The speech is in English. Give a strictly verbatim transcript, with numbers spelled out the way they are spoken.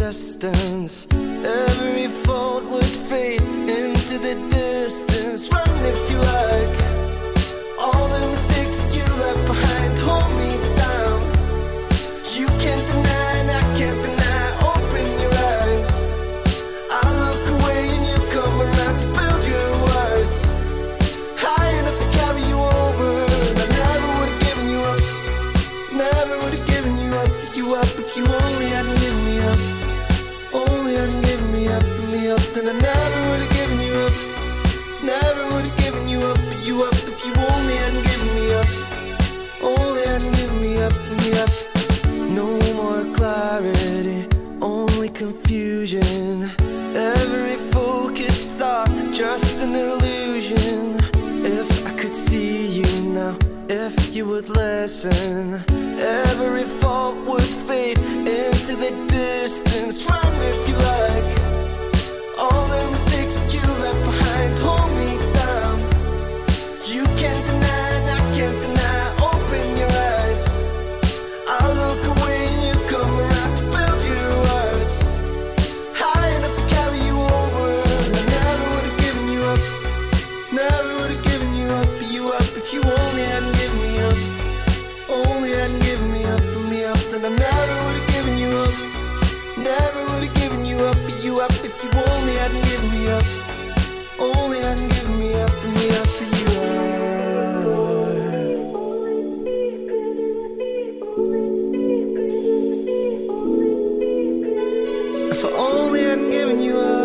distance. Every fault would fade into the distance. Run if you like. All the mistakes that you left behind hold me down. You can't deny and I can't deny. Open your eyes. I look away and you come around to build your words. High enough to carry you over. And I never would have given you up. Never would have given you up. You up if you only hadn't given me up. Only hadn't given me up and me up. Then I never would have given you up. Never would have given you up. You up if you only hadn't given me up. Only hadn't given me up and me up. No more clarity, only confusion. Every focused thought, just an illusion. If I could see you now, if you would listen, every fault would fade into the distance. Run if you like. All the mistakes that you left behind hold me down. You can't deny and I can't deny. Open your eyes. I look away and you come around to build your words. High enough to carry you over. And I never would have given you up. Never would have given you up. You up if you only hadn't given me up. Only hadn't given me up and me up. Then I never would have given you up. Never would have given you up. You up if you only hadn't given me up. Only hadn't given me up and me up for you are. If I only hadn't given you up.